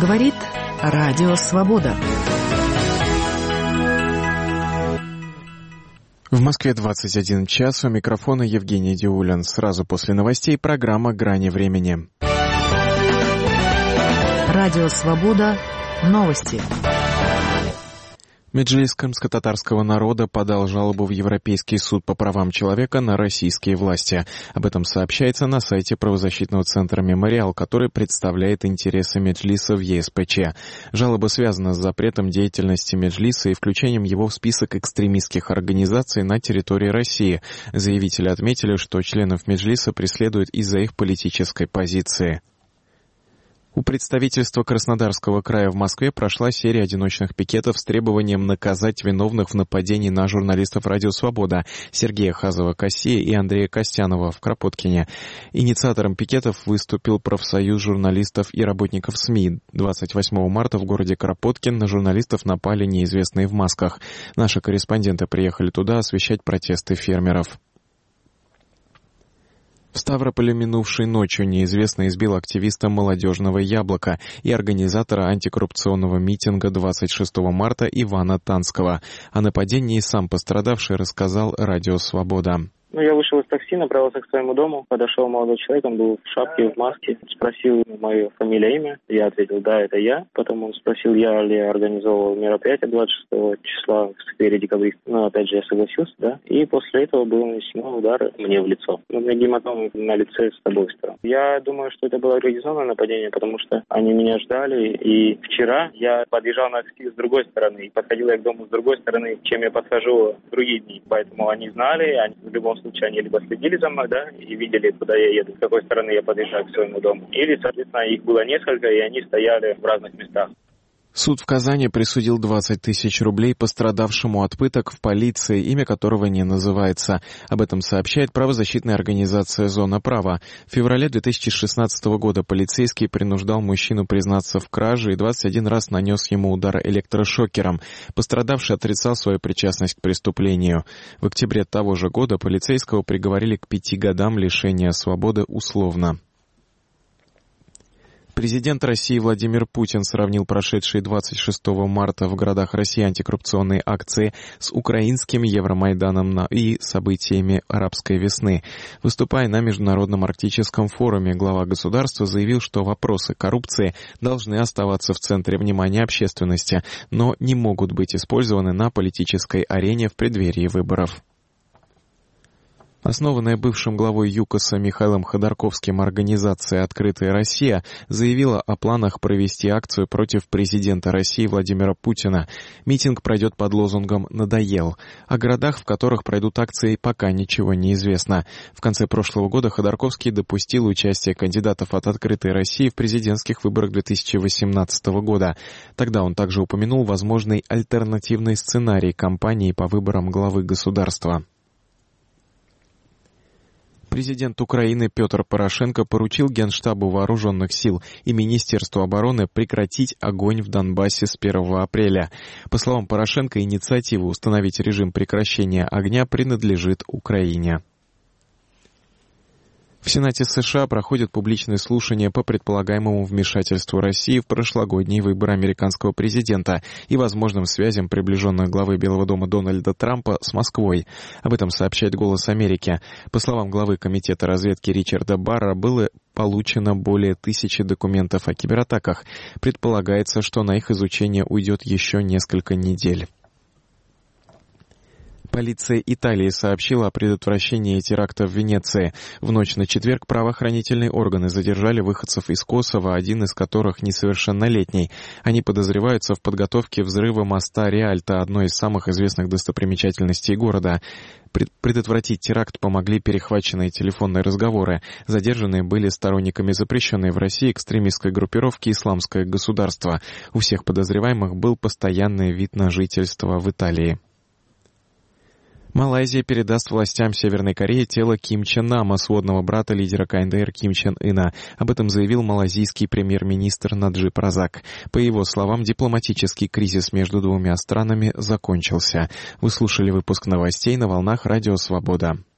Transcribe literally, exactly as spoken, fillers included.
Говорит Радио Свобода. В Москве двадцать один час. У микрофона Евгений Диулин. Сразу после новостей программа «Грани времени». Радио Свобода. Новости. Меджлис крымско-татарского народа подал жалобу в Европейский суд по правам человека на российские власти. Об этом сообщается на сайте правозащитного центра «Мемориал», который представляет интересы Меджлиса в ЕСПЧ. Жалоба связана с запретом деятельности Меджлиса и включением его в список экстремистских организаций на территории России. Заявители отметили, что членов Меджлиса преследуют из-за их политической позиции. У представительства Краснодарского края в Москве прошла серия одиночных пикетов с требованием наказать виновных в нападении на журналистов «Радио Свобода» Сергея Хазова-Кассия и Андрея Костянова в Кропоткине. Инициатором пикетов выступил профсоюз журналистов и работников СМИ. двадцать восьмого марта в городе Кропоткин на журналистов напали неизвестные в масках. Наши корреспонденты приехали туда освещать протесты фермеров. В Ставрополе минувшей ночью неизвестный избил активиста «Молодежного яблока» и организатора антикоррупционного митинга двадцать шестого марта Ивана Танского. О нападении сам пострадавший рассказал Радио Свобода. Ну, я вышел из такси, направился к своему дому, подошел молодой человек, он был в шапке, в маске, спросил мою фамилию, имя, я ответил, да, это я. Потом он спросил, я ли организовывал мероприятие двадцать шестого числа в сквере Декабриста. Ну, опять же, я согласился, да. И после этого был нанесен удар мне в лицо. У меня гематомы на лице с обоих сторон. Я думаю, что это было организованное нападение, потому что они меня ждали, и вчера я подъезжал на такси с другой стороны, и подходил я к дому с другой стороны, чем я подхожу в другие дни. Поэтому они знали, они в любом случае они либо следили за мной, да, и видели, куда я еду, с какой стороны я подъезжаю к своему дому. Или, соответственно, их было несколько, и они стояли в разных местах. Суд в Казани присудил двадцать тысяч рублей пострадавшему от пыток в полиции, имя которого не называется. Об этом сообщает правозащитная организация «Зона права». В феврале две тысячи шестнадцатого года полицейский принуждал мужчину признаться в краже и двадцать один раз нанес ему удар электрошокером. Пострадавший отрицал свою причастность к преступлению. В октябре того же года полицейского приговорили к пяти годам лишения свободы условно. Президент России Владимир Путин сравнил прошедшие двадцать шестого марта в городах России антикоррупционные акции с украинским Евромайданом и событиями арабской весны. Выступая на Международном арктическом форуме, глава государства заявил, что вопросы коррупции должны оставаться в центре внимания общественности, но не могут быть использованы на политической арене в преддверии выборов. Основанная бывшим главой ЮКОСа Михаилом Ходорковским организация «Открытая Россия» заявила о планах провести акцию против президента России Владимира Путина. Митинг пройдет под лозунгом «Надоел». О городах, в которых пройдут акции, пока ничего не известно. В конце прошлого года Ходорковский допустил участие кандидатов от «Открытой России» в президентских выборах две тысячи восемнадцатого года. Тогда он также упомянул возможный альтернативный сценарий кампании по выборам главы государства. Президент Украины Петр Порошенко поручил Генштабу вооруженных сил и Министерству обороны прекратить огонь в Донбассе с первого апреля. По словам Порошенко, инициатива установить режим прекращения огня принадлежит Украине. В Сенате США проходят публичные слушания по предполагаемому вмешательству России в прошлогодние выборы американского президента и возможным связям приближенных главы Белого дома Дональда Трампа с Москвой. Об этом сообщает «Голос Америки». По словам главы Комитета разведки Ричарда Барра, было получено более тысячи документов о кибератаках. Предполагается, что на их изучение уйдет еще несколько недель. Полиция Италии сообщила о предотвращении теракта в Венеции. В ночь на четверг правоохранительные органы задержали выходцев из Косово, один из которых несовершеннолетний. Они подозреваются в подготовке взрыва моста Риальто, одной из самых известных достопримечательностей города. Предотвратить теракт помогли перехваченные телефонные разговоры. Задержанные были сторонниками запрещенной в России экстремистской группировки «Исламское государство». У всех подозреваемых был постоянный вид на жительство в Италии. Малайзия передаст властям Северной Кореи тело Ким Чен Нама, сводного брата лидера КНДР Ким Чен Ына. Об этом заявил малайзийский премьер-министр Наджиб Разак. По его словам, дипломатический кризис между двумя странами закончился. Вы слушали выпуск новостей на волнах Радио Свобода.